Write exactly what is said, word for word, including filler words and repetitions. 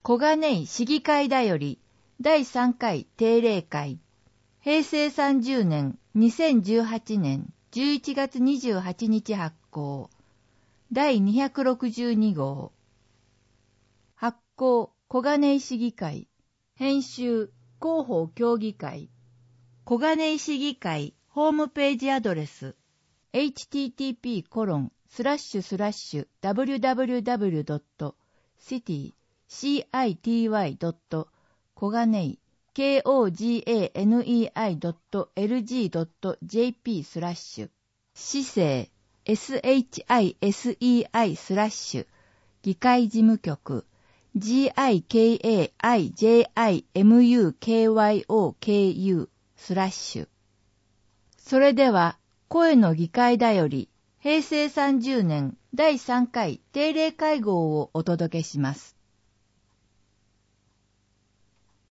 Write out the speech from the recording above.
小金井市議会だよりだいさんかい定例会。へいせいさんじゅうねんにせんじゅうはちねんじゅういちがつにじゅうはちにち発行。だいにひゃくろくじゅうにごう。発行小金井市議会。編集広報協議会。小金井市議会ホームページアドレス エイチティーティーピーコロンスラッシュスラッシュダブリューダブリューダブリュードットシティシーアイティーワイドット小金井 ケーオージーエーエヌイーアイドットエルジードットジェーピー スラッシュ市政 エスエイチアイエスイーアイ スラッシュ議会事務局 ジーアイケーエーアイジェーアイエムユーケーワイオーケーユー スラッシュ。それでは、声の議会だより、へいせいさんじゅうねんだいさんかい定例会合をお届けします。